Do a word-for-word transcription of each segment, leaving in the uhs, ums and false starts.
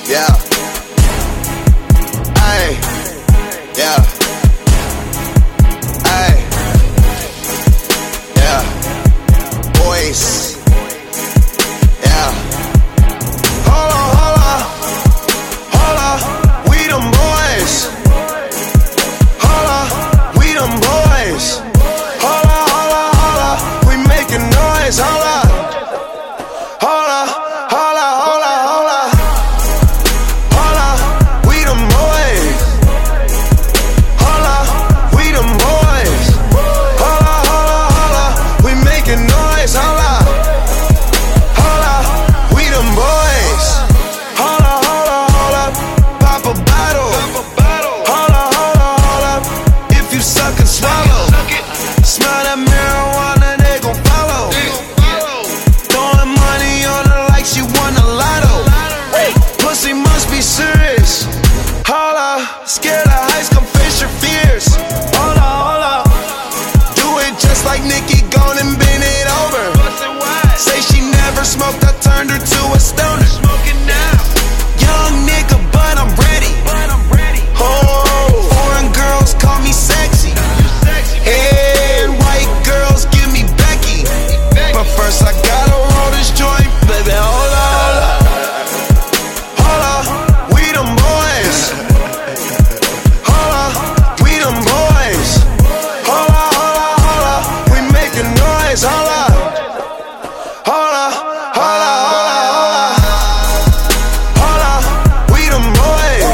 Yeah. Ay. Yeah. Ay. Yeah. Boys. Yeah. Hold on, hold on. Hold on. We them boys. Hold on. We them boys. Hold on, hold on, hold on. We making noise. Hold on. Hold on. Hold on, hold on, hold on. Hold on. We them boys. Hold on. We them boys. Hold on, hold on, hold on. We making noise. Hold on. Hold on. We them boys. Hold on, hold on, hold up. Pop a bottle. Hold on, hold on, hold up. If you suck and swallow. Smell that marijuana, they gon' follow. Throwing money on her like she won a lotto. Pussy must be serious. Hold up. Scared of heights, come face your fears. Hold up, hold up. Do it just like Nicki, gone and bend it over. Say she never smoked, I turned her to a stoner. Young nigga, but I'm ready. Oh, foreign girls call me sexy. And white girls give me Becky. But first I gotta roll this joint, baby. Hold up, hold up. Hold up, we them boys. Hold up, we them boys. Hold up, hold up, hold up. We making noise. Hold up. Hold up, hold up, hold up, hold up. Hold up, we them boys.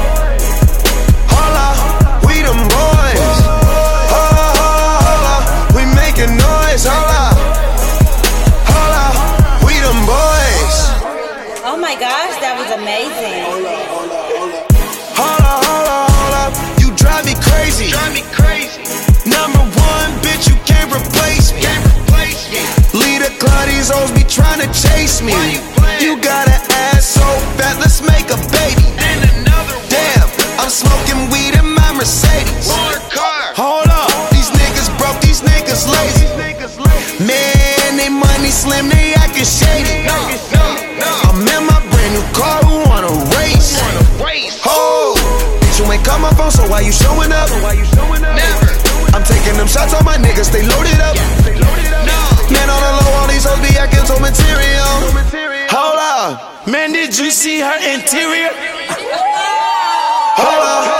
Hold up, we them boys. Hold up, hold up, we making noise. Hold up. Hold up, we them boys. Oh my gosh, that was amazing. Hold up, hold up, hold up. You drive me crazy. Number one, bitch, you can't replace me. Lead the club, these hoes be tryna chase me. You got an ass so fat, let's make a baby. Damn, I'm smoking weed in my Mercedes. Hold up, these niggas broke, these niggas lazy. Man, they money slim, they actin' shady. I'm in my brand new car, who wanna race? Oh, bitch, you ain't call my phone, so why you showing up? I'm taking them shots on my niggas, they loaded up. Man, on the low, all these hoes be acting so material. Hold up, man, did you see her interior? Hold up.